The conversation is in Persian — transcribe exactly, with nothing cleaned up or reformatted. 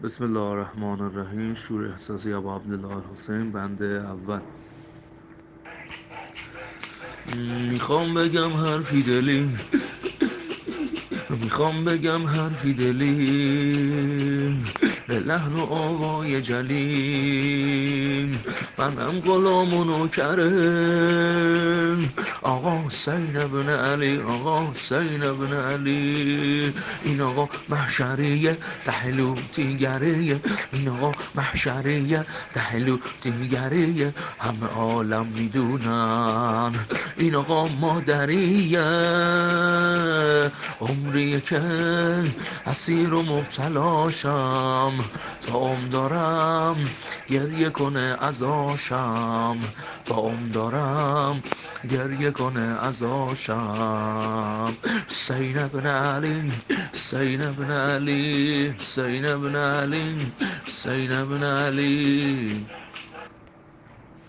بسم الله الرحمن الرحیم. شور احساسی ابو عبدالله حسین، بنده اول. میخوام بگم حرفی دلی، میخوام بگم حرفی دلی، به لحن و آوای جلی. منم غلام و نوکرم آقا حسین ابن علی، آقا حسین ابن علی. این آقا محشریه تحلو تیگریه، این آقا محشریه تحلو تیگریه. همه عالم میدونن این آقا مادریه. عمریه که اسیر و مبتلاشم، تا عمر دارم گریه کنه ازاشم، تا عمر دارم گریه کنه ازاشم. حسین ابن علی، حسین ابن علی، حسین ابن علی، حسین ابن علی.